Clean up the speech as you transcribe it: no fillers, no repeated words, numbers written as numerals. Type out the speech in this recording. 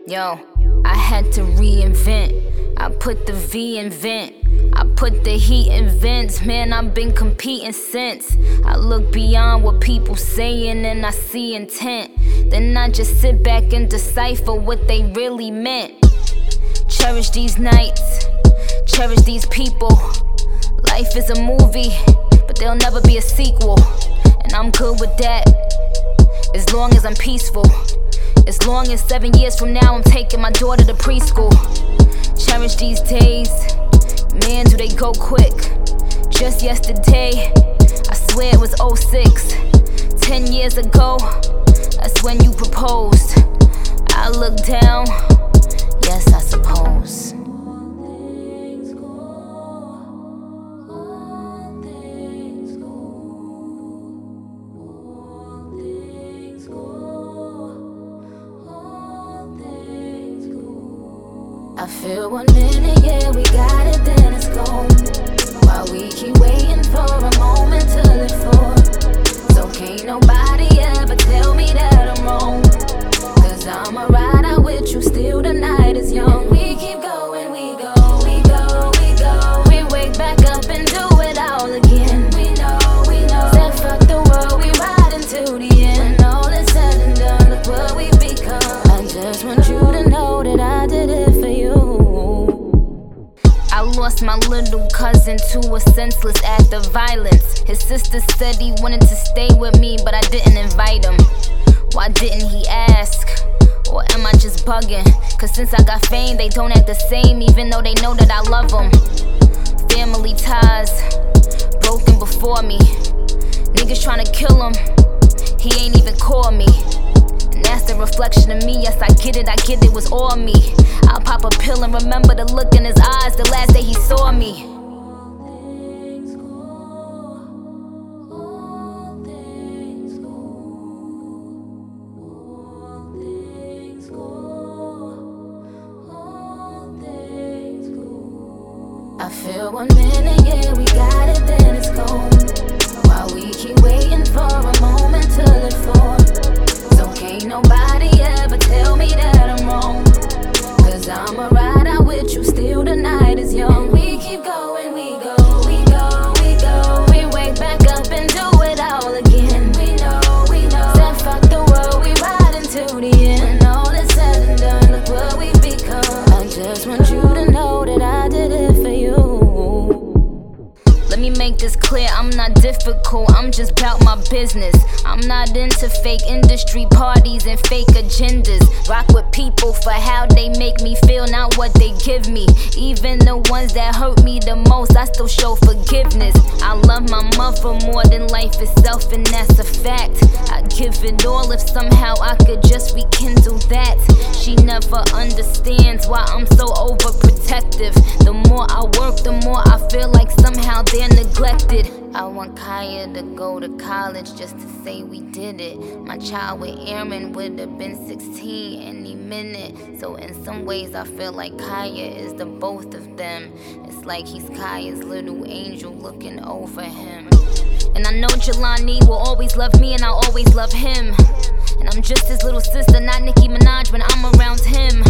Yo, I had to reinvent. I put the V in vent. I put the heat in vents. Man, I've been competing since. I look beyond what people saying and I see intent. Then I just sit back and decipher what they really meant. Cherish these nights, cherish these people. Life is a movie, but there'll never be a sequel. And I'm good with that, as long as I'm peaceful. As long as 7 years from now I'm taking my daughter to preschool. Cherish these days, man, do they go quick. Just yesterday, I swear it was 06. 10 years ago, that's when you proposed. I look down, yes, I suppose. I feel 1 minute, yeah, we got it, then it's gone. While we keep waiting for a moment to live for. So can't nobody ever tell me that I'm wrong. Cause I'ma ride out with you, still the night is young. We keep going, we go, we go, we go. We wake back up and do it all again. We know, said fuck the world, we ride until the end. When all is said and done, look what we become. I just want you to know that I did it for you. I lost my little cousin to a senseless act of violence. His sister said he wanted to stay with me, but I didn't invite him. Why didn't he ask? Or am I just bugging? Cause since I got fame, they don't act the same, even though they know that I love them. Family ties broken before me. Niggas tryna kill him, he ain't even call me. And that's the reflection of me, yes I get it was all me. I'll pop a pill and remember the look in his eyes the last day he saw me. I feel 1 minute, yeah, we got it, then it's gone. While we keep waiting for a moment to live for. So can't nobody ever tell me that I'm wrong. Cause I'ma ride out with you, still the night is young. We keep going, we go, we go, we go. We wake back up and do it all again. We know, said fuck the world, we ride until the end. When all is said and done, look what we become. I just want you to know that I did it for you. Let me make this clear, I'm not difficult, I'm just bout my business. I'm not into fake industry parties and fake agendas. Rock with people for how they make me feel, not what they give me. Even the ones that hurt me the most, I still show forgiveness. I love my mother more than life itself, and that's a fact. I'd give it all if somehow I could just rekindle that. She never understands why I'm so overprotective. The more I work, the more I feel like somehow they're neglected. I want Kaya to go to college just to say we did it. My child with Aaron would have been 16 any minute. So in some ways I feel like Kaya is the both of them. It's like he's Kaya's little angel looking over him. And I know Jelani will always love me and I'll always love him. And I'm just his little sister, not Nicki Minaj when I'm around him.